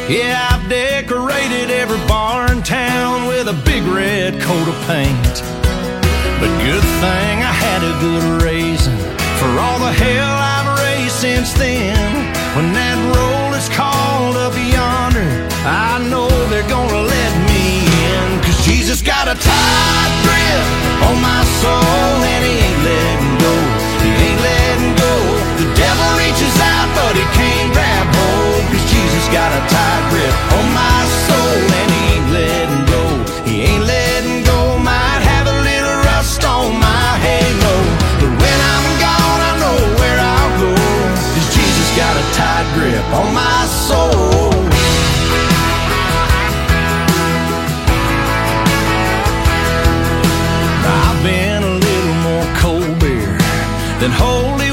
Yeah, I've decorated every bar in town with a big red coat of paint. But good thing I had a good raising for all the hell I've raised since then. When that roll is called up yonder, I know they're gonna let me in. 'Cause Jesus got a tight grip on my soul, and he ain't letting go. He ain't letting go. The devil reaches out, but he can't grab hold. 'Cause Jesus got a tight grip on my soul, and he ain't letting go. He ain't letting go. Might have a little rust on my halo, but when I'm gone, I know where I'll go. 'Cause Jesus got a tight grip on my soul. I've been a little more cold beer than holy